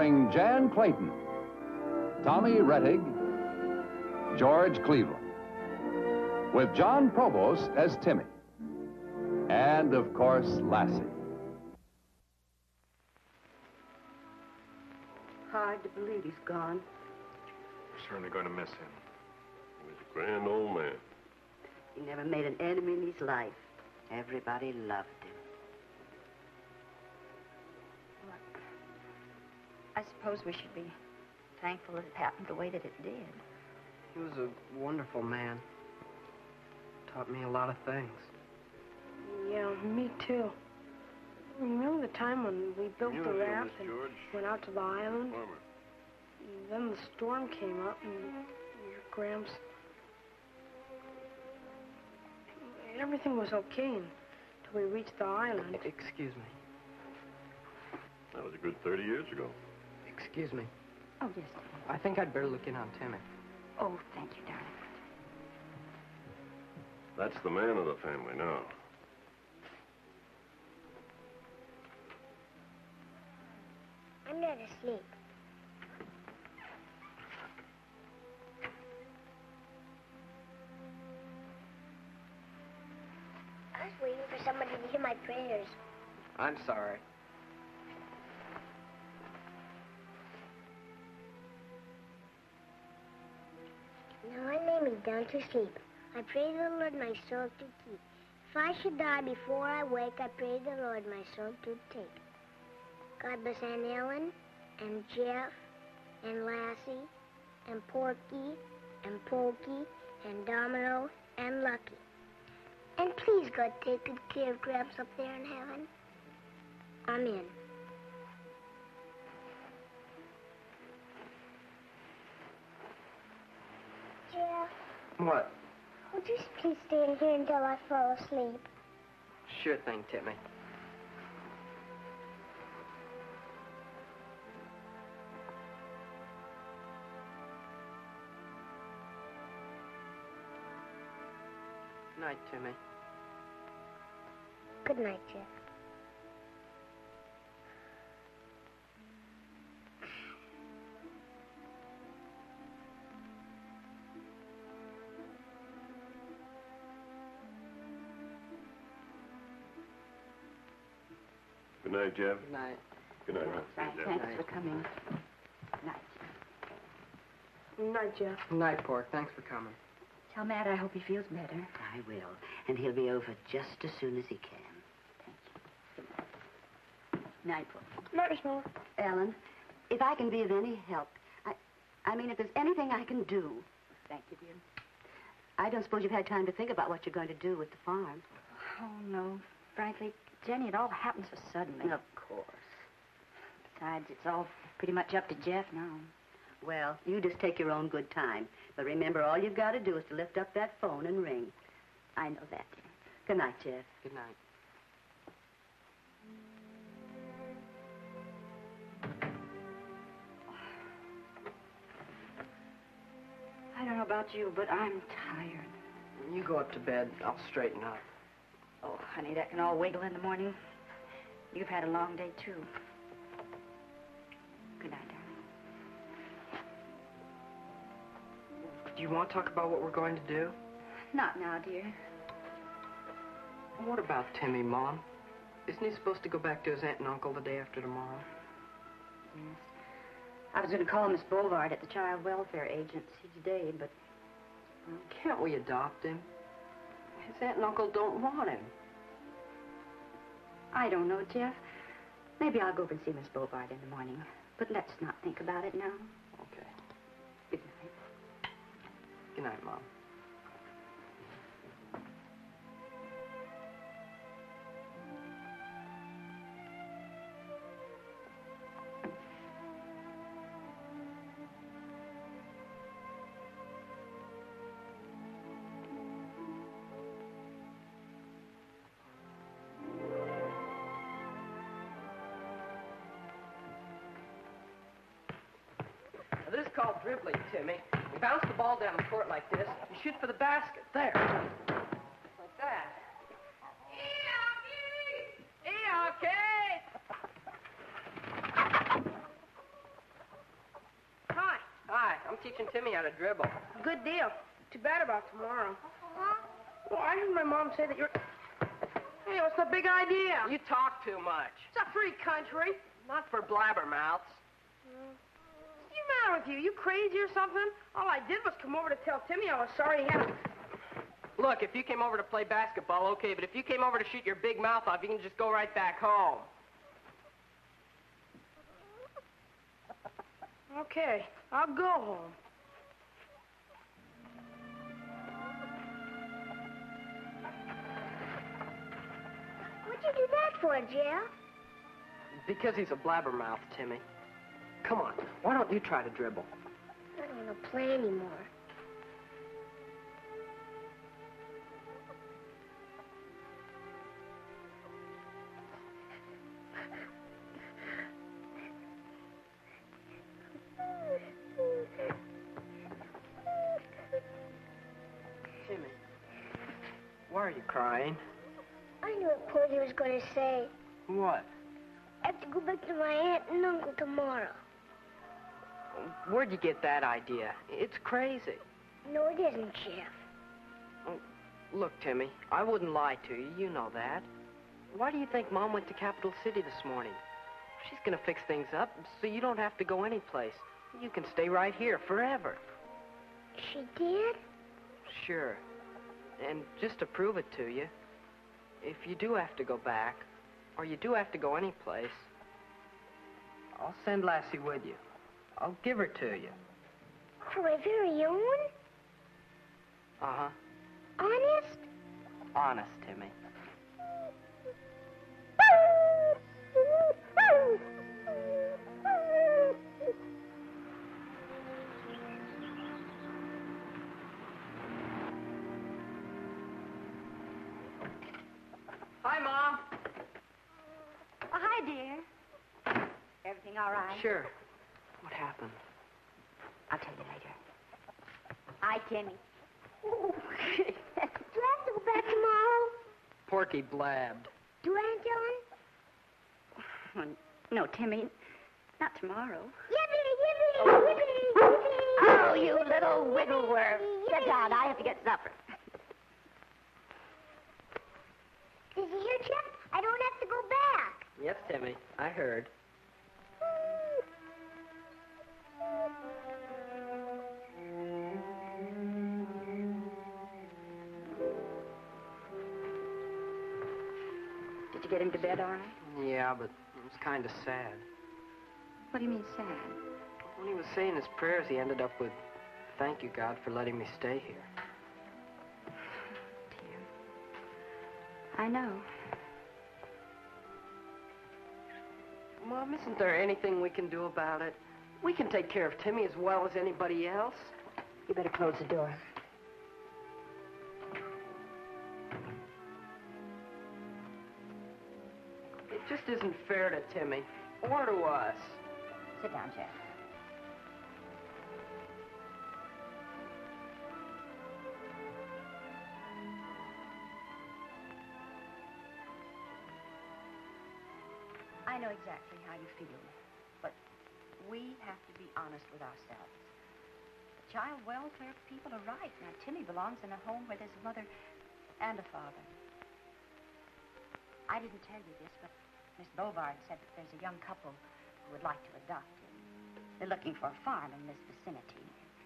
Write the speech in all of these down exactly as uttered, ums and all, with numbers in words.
starring Jan Clayton, Tommy Rettig, George Cleveland, with John Provost as Timmy, and, of course, Lassie. Hard to believe he's gone. We're certainly going to miss him. He was a grand old man. He never made an enemy in his life. Everybody loved him. I suppose we should be thankful that it happened the way that it did. He was a wonderful man. Taught me a lot of things. Yeah, me too. Remember the time when we built You the know, raft Miss and George. went out to the island? Farmer. And then the storm came up and your Gramps... Everything was okay until we reached the island. Excuse me. That was a good thirty years ago. Excuse me. Oh, yes. I think I'd better look in on Timmy. Oh, thank you, darling. That's the man of the family now. I'm not asleep. I was waiting for somebody to hear my prayers. I'm sorry. Now I lay me down to sleep. I pray the Lord my soul to keep. If I should die before I wake, I pray the Lord my soul to take. God bless Aunt Ellen, and Jeff, and Lassie, and Porky, and Pokey, and Domino, and Lucky. And please, God, take good care of Gramps up there in heaven. Amen. Jeff, What? would you please stay in here until I fall asleep? Sure thing, Timmy. Night, Timmy. Good night, Jeff. Good night, Jeff. Good night. Good night, Frank, Jeff. thanks for coming. Night. Good night, Jeff. Good night, Pork. Thanks for coming. Tell Matt I hope he feels better. I will. And he'll be over just as soon as he can. Thank you. Night, Paul. Night, Miss Miller. Ellen, if I can be of any help, I, I mean, if there's anything I can do. Thank you, dear. I don't suppose you've had time to think about what you're going to do with the farm. Oh, no. Frankly, Jenny, it all happened so suddenly. Of course. Besides, it's all pretty much up to Jeff now. Well, you just take your own good time. But remember, all you've got to do is to lift up that phone and ring. I know that, dear. Good night, Jeff. Good night. I don't know about you, but I'm tired. You go up to bed. I'll straighten up. Oh, honey, that can all wiggle in the morning. You've had a long day, too. Good night, darling. Do you want to talk about what we're going to do? Not now, dear. What about Timmy, Mom? Isn't he supposed to go back to his aunt and uncle the day after tomorrow? Yes. I was going to call Miss Boulevard at the Child Welfare Agency today, but... Well, can't we adopt him? His aunt and uncle don't want him. I don't know, Jeff. Maybe I'll go over and see Miss Boulevard in the morning. But let's not think about it now. Okay. Good night. Good night, Mom. This is called dribbling, Timmy. You bounce the ball down the court like this. You shoot for the basket. There. Like that. E-hockey! E-hockey! teaching Timmy how to dribble. Good deal. Too bad about tomorrow. Huh? Well, I heard my mom say that you're... Hey, what's the big idea? You talk too much. It's a free country. Not for blabbermouths. What's the matter with you? You crazy or something? All I did was come over to tell Timmy I was sorry he had... Look, if you came over to play basketball, okay, but if you came over to shoot your big mouth off, you can just go right back home. Okay, I'll go home. What'd you do that for, Jeff? Because he's a blabbermouth, Timmy. Come on, why don't you try to dribble? I don't want to play anymore. Timmy, why are you crying? I knew what Porgy was going to say. What? I have to go back to my aunt and uncle tomorrow. Where'd you get that idea? It's crazy. No, it isn't, Jeff. Look, Timmy, I wouldn't lie to you. You know that. Why do you think Mom went to Capital City this morning? She's going to fix things up so you don't have to go anyplace. You can stay right here forever. She did? Sure. And just to prove it to you, if you do have to go back, or you do have to go anyplace, I'll send Lassie with you. I'll give her to you. For my very own? Uh-huh. Honest? Honest, Timmy. Hi, Mom. Oh, hi, dear. Everything all right? Sure. What happened? I'll tell you later. Hi, Timmy. Do I have to go back tomorrow? Porky blabbed. Do I, John? Well, no, Timmy, not tomorrow. Yippee, yippee, yippee, yippee. Oh, you little wiggle worm. Sit down. I have to get supper. Did you hear, Jeff? I don't have to go back. Yes, Timmy. I heard. Did you get him to bed all right? Yeah, but it was kind of sad. What do you mean, sad? When he was saying his prayers, he ended up with, "Thank you, God, for letting me stay here." Dear. I know. Mom, isn't there anything we can do about it? We can take care of Timmy as well as anybody else. You better close the door. It just isn't fair to Timmy, or to us. Sit down, Jeff. I know exactly how you feel, but we have to be honest with ourselves. The child welfare people are right. Now, Timmy belongs in a home where there's a mother and a father. I didn't tell you this, but Miss Bovard said that there's a young couple who would like to adopt him. They're looking for a farm in this vicinity.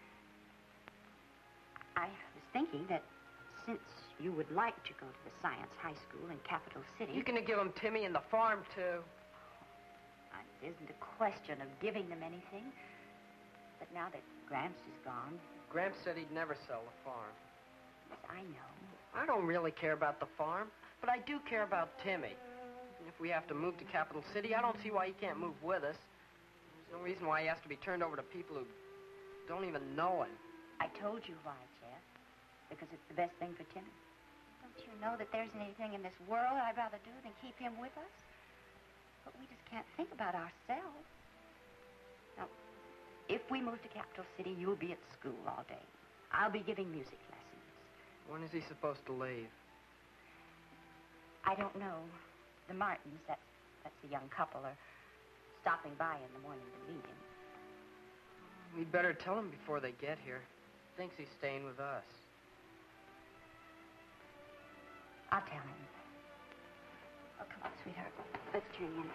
I was thinking that since you would like to go to the Science High School in Capital City... You're going to give him Timmy and the farm, too. It isn't a question of giving them anything. But now that Gramps is gone... Gramps said he'd never sell the farm. Yes, I know. I don't really care about the farm, but I do care about Timmy. If we have to move to Capital City, I don't see why he can't move with us. There's no reason why he has to be turned over to people who don't even know him. I told you why, Jeff. Because it's the best thing for Timmy. Don't you know that there isn't anything in this world I'd rather do than keep him with us? But we just can't think about ourselves. Now, if we move to Capital City, you'll be at school all day. I'll be giving music lessons. When is he supposed to leave? I don't know. The Martins, that's, that's the young couple, are stopping by in the morning to meet him. We'd better tell him before they get here. Thinks he's staying with us. I'll tell him. Oh, come on, sweetheart. Let's turn in.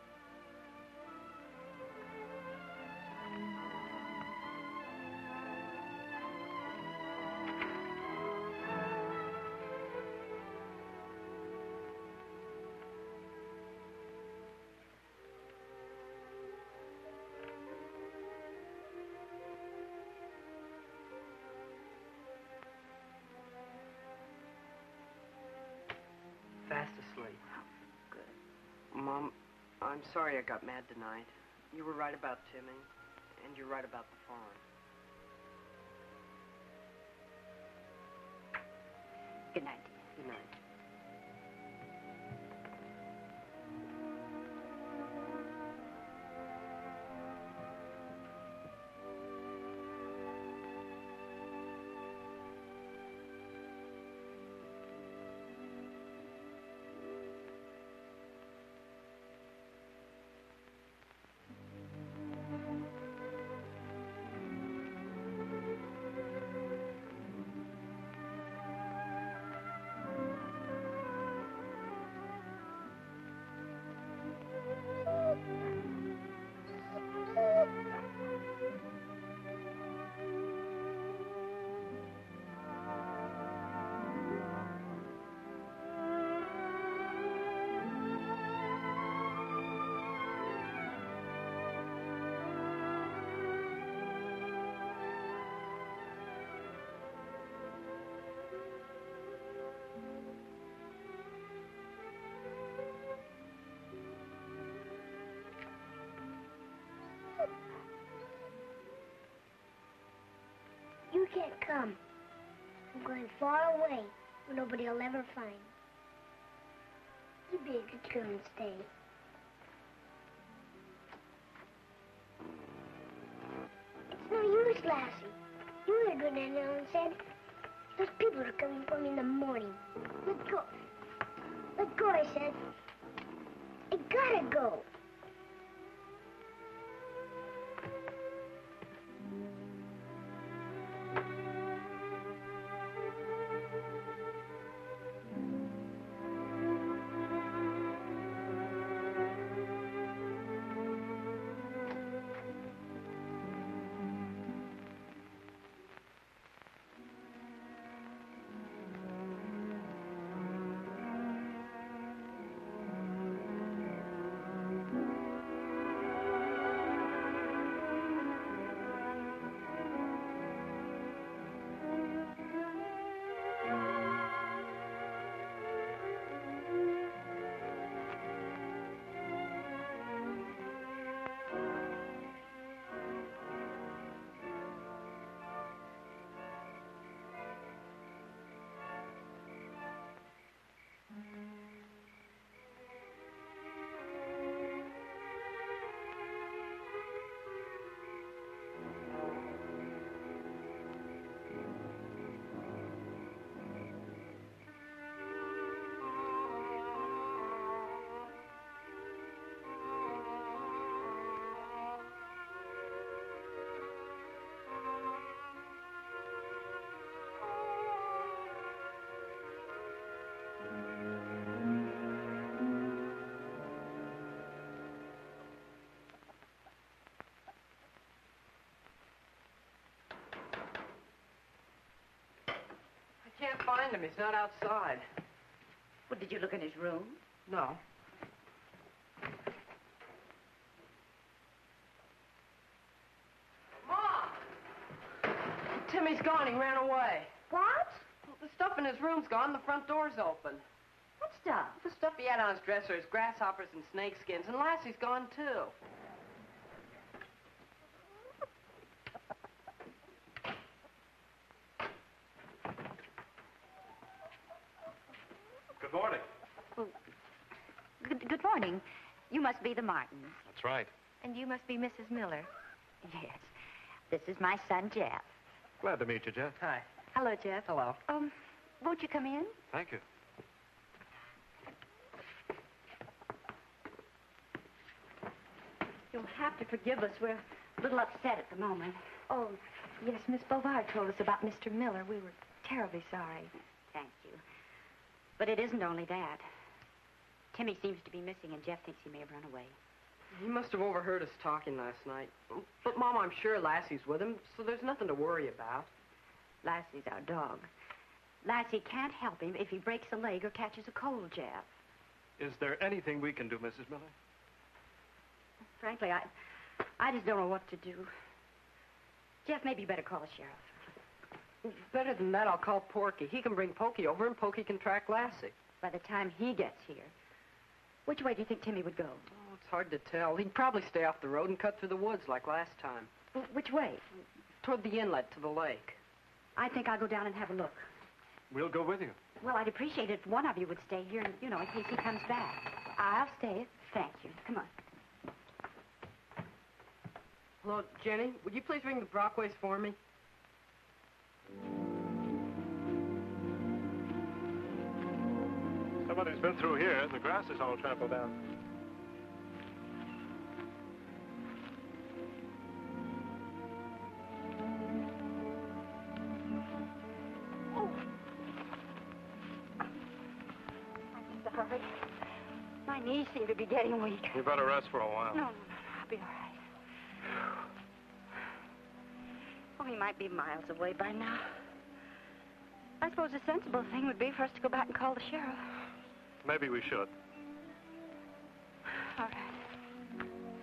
Fast asleep. Good. Mom, I'm sorry I got mad tonight. You were right about Timmy, and you're right about the farm. Good night, dear. Good night. You can't come. I'm going far away where nobody will ever find. You be a good girl and stay. It's no use, Lassie. You heard what Aunt Ellen said. Those people are coming for me in the morning. Let go. Let go, I said. I gotta go. Can't find him. He's not outside. Well, did you look in his room? No. Mom! Timmy's gone. He ran away. What? Well, the stuff in his room's gone. The front door's open. What stuff? The stuff he had on his dresser is grasshoppers and snake skins, and Lassie's gone, too. Good morning. Well, good, good morning. You must be the Martins. That's right. And you must be Missus Miller. Yes. This is my son, Jeff. Glad to meet you, Jeff. Hi. Hello, Jeff. Hello. Um, won't you come in? Thank you. You'll have to forgive us. We're a little upset at the moment. Oh, yes, Miss Bovard told us about Mister Miller. We were terribly sorry. Thank you. But it isn't only that. Timmy seems to be missing, and Jeff thinks he may have run away. He must have overheard us talking last night. But, Mom, I'm sure Lassie's with him, so there's nothing to worry about. Lassie's our dog. Lassie can't help him if he breaks a leg or catches a cold, Jeff. Is there anything we can do, Missus Miller? Frankly, I, I just don't know what to do. Jeff, maybe you better call the sheriff. Better than that, I'll call Porky. He can bring Pokey over, and Pokey can track Lassie. By the time he gets here, which way do you think Timmy would go? Oh, it's hard to tell. He'd probably stay off the road and cut through the woods like last time. Wh- Which way? Toward the inlet to the lake. I think I'll go down and have a look. We'll go with you. Well, I'd appreciate it if one of you would stay here, you know, in case he comes back. I'll stay. Thank you. Come on. Hello, Jenny, would you please ring the Brockways for me? Somebody's been through here. The grass is all trampled down. I'm sorry. My knees seem to be getting weak. You better rest for a while. No, no, no. I'll be all right. Oh, he might be miles away by now. I suppose the sensible thing would be for us to go back and call the sheriff. Maybe we should. All right.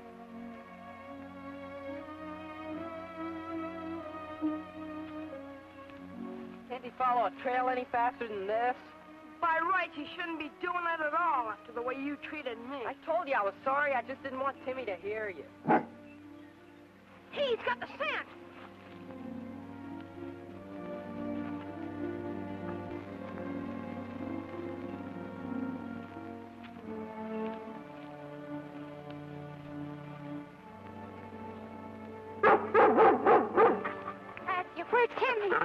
Can't he follow a trail any faster than this? By rights, he shouldn't be doing that at all after the way you treated me. I told you I was sorry. I just didn't want Timmy to hear you. Hey, he's got the scent. Matthew, where's Timmy?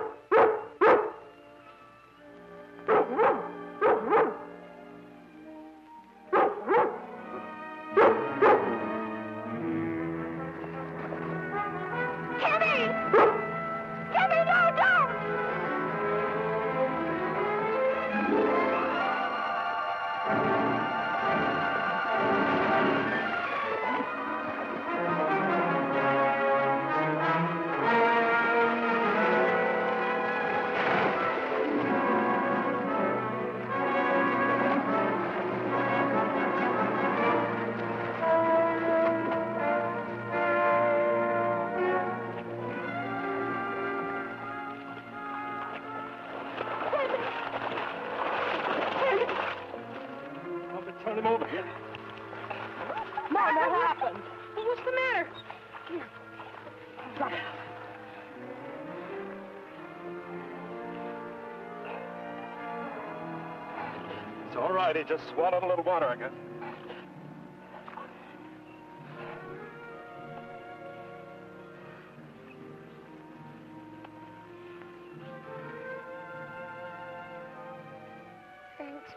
Mom, what happened? What's the matter? It's all right. He just swallowed a little water, I guess. Thanks.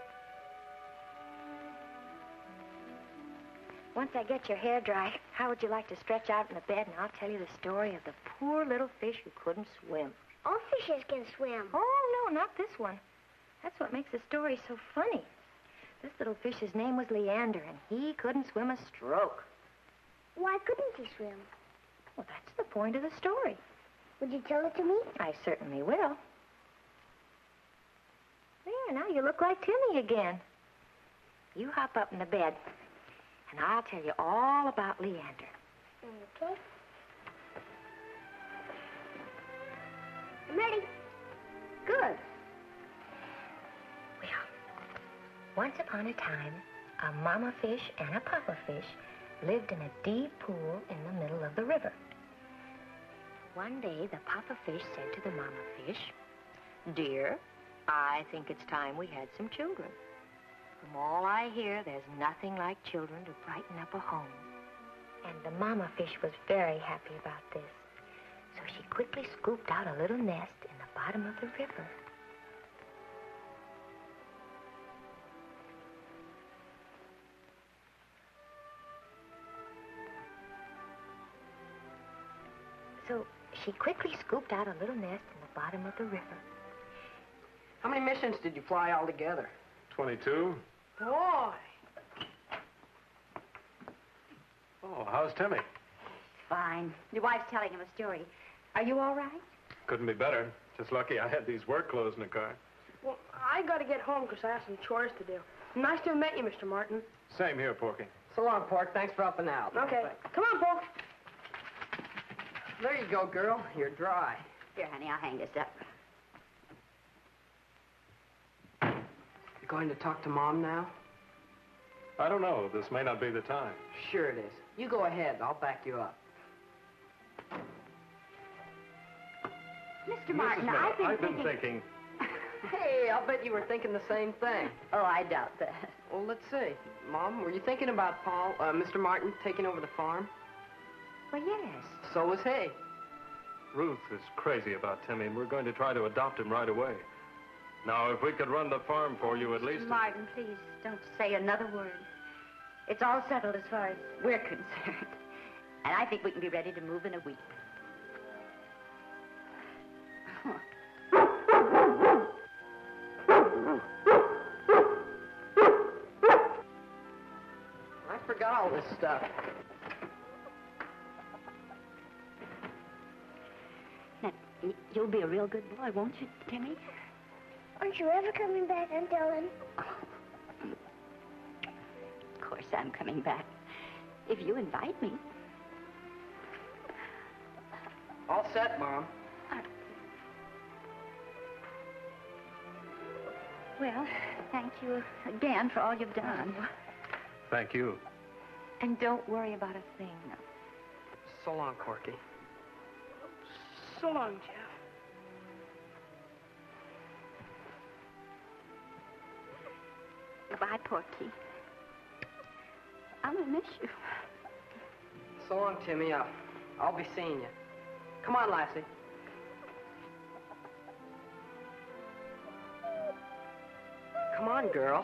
Once I get your hair dry, how would you like to stretch out in the bed and I'll tell you the story of the poor little fish who couldn't swim? All fishes can swim. Oh, no, not this one. That's what makes the story so funny. This little fish's name was Leander, and he couldn't swim a stroke. Why couldn't he swim? Well, that's the point of the story. Would you tell it to me? I certainly will. There, now you look like Timmy again. You hop up in the bed, and I'll tell you all about Leander. Okay. I'm ready. Good. Well, once upon a time, a mama fish and a papa fish lived in a deep pool in the middle of the river. One day, the papa fish said to the mama fish, "Dear, I think it's time we had some children. From all I hear, there's nothing like children to brighten up a home." And the mama fish was very happy about this. So she quickly scooped out a little nest in the bottom of the river. she quickly scooped out a little nest in the bottom of the river. How many missions did you fly altogether? twenty-two. Boy. Oh, how's Timmy? Fine. Your wife's telling him a story. Are you all right? Couldn't be better. Just lucky I had these work clothes in the car. Well, I gotta get home because I have some chores to do. Nice to have met you, Mister Martin. Same here, Porky. So long, Pork. Thanks for helping out. Okay. Come on, Paul. There you go, girl. You're dry. Here, honey, I'll hang this up. You going to talk to Mom now? I don't know. This may not be the time. Sure it is. You go ahead. I'll back you up. Mister Martin, Missus Miller, I've been I've been thinking... thinking... Hey, I'll bet you were thinking the same thing. Oh, I doubt that. Well, let's see. Mom, were you thinking about Paul, uh, Mister Martin taking over the farm? Well, yes. So was he. Ruth is crazy about Timmy, and we're going to try to adopt him right away. Now, if we could run the farm for you at least... Mister Martin, please don't say another word. It's all settled as far as we're concerned. And I think we can be ready to move in a week. I forgot all this stuff. Now, y- you'll be a real good boy, won't you, Timmy? Aren't you ever coming back, Aunt Ellen? Of course I'm coming back. If you invite me. All set, Mom. Well, thank you again for all you've done. Thank you. And don't worry about a thing. So long, Corky. So long, Jeff. Goodbye, Porky. I'm gonna miss you. So long, Timmy. I'll, I'll be seeing you. Come on, Lassie. Come on, girl.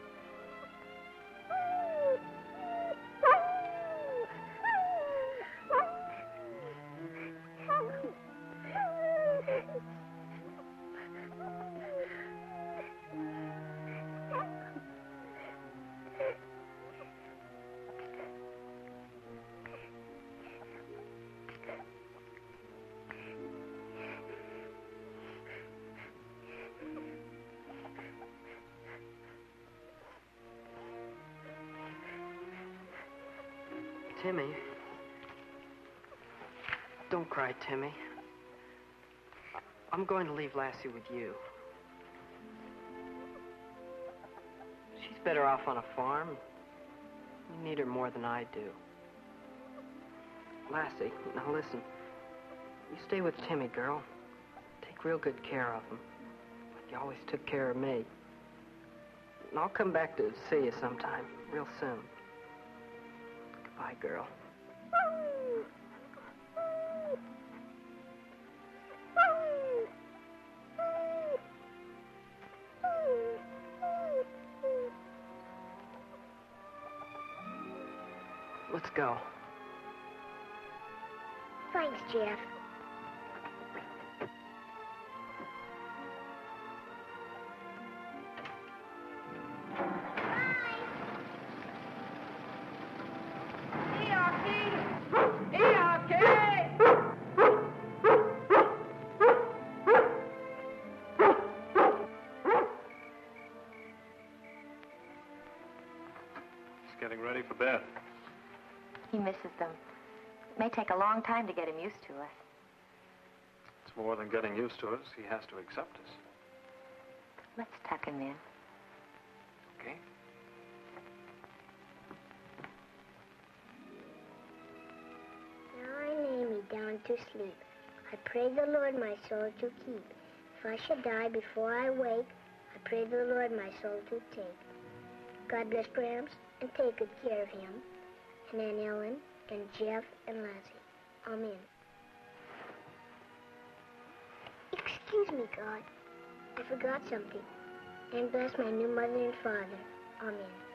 Timmy. Don't cry, Timmy. I'm going to leave Lassie with you. She's better off on a farm. You need her more than I do. Lassie, now listen. You stay with Timmy, girl. Take real good care of him. Like you always took care of me. And I'll come back to see you sometime, real soon. Goodbye, girl. Let's go. Thanks, Jeff. Getting ready for bed. He misses them. It may take a long time to get him used to us. It's more than getting used to us. He has to accept us. Let's tuck him in. Okay? Now I lay me down to sleep. I pray the Lord my soul to keep. If I should die before I wake, I pray the Lord my soul to take. God bless Gramps and take good care of him, and Aunt Ellen, and Jeff, and Lassie. Amen. Excuse me, God. I forgot something. And bless my new mother and father. Amen.